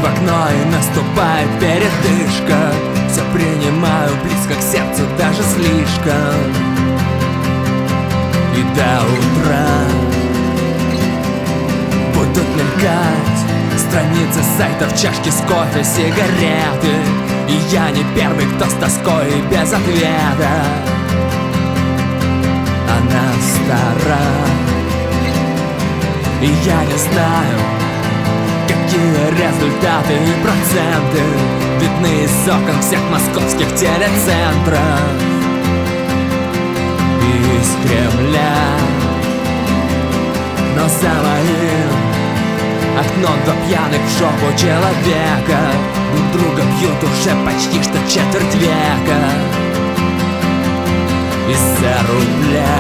в окно и наступает передышка. Все принимаю близко к сердцу, даже слишком. И до утра будут мелькать страницы сайтов, чашки с кофе, сигареты. И я не первый, кто с тоской и без ответа. Она стара, и я не знаю, какие результаты и проценты видны из окон всех московских телецентров и из Кремля. Но за моим окном два пьяных в жопу человека друг друга бьют уже почти что четверть века. Из-за рубля.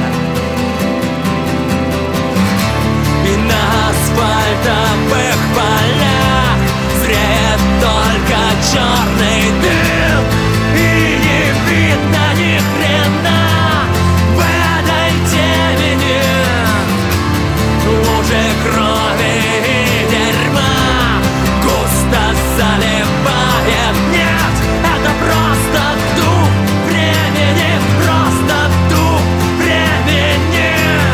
И на асфальтовых полях зреет только черный дым. И не видно ни хрена в этой темени. Лужи крови и дерьма густо заливает. Нет, это просто дух времени, просто дух времени.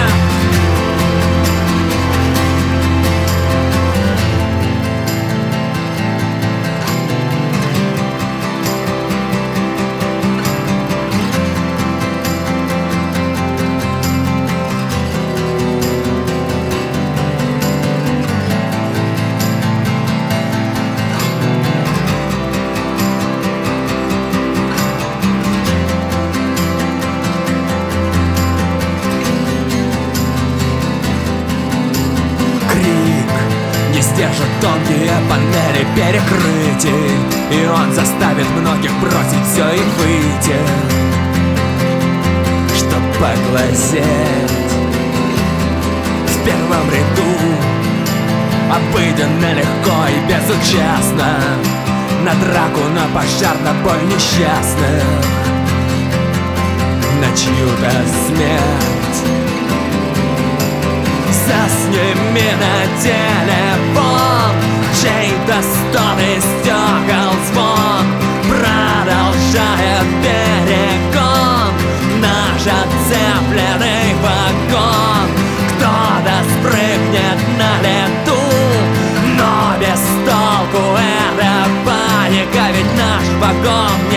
Держат тонкие панели перекрытий, и он заставит многих бросить все и выйти, чтоб поглазеть в первом ряду. Обыденно, легко и безучастно на драку, на пожар, на боль несчастных, на чью-то смерть. Засними на телефон чей-то стон и стекол звон, продолжает перегон наш отцепленный вагон. Кто-то спрыгнет на лету, но без толку эта паника, ведь наш вагон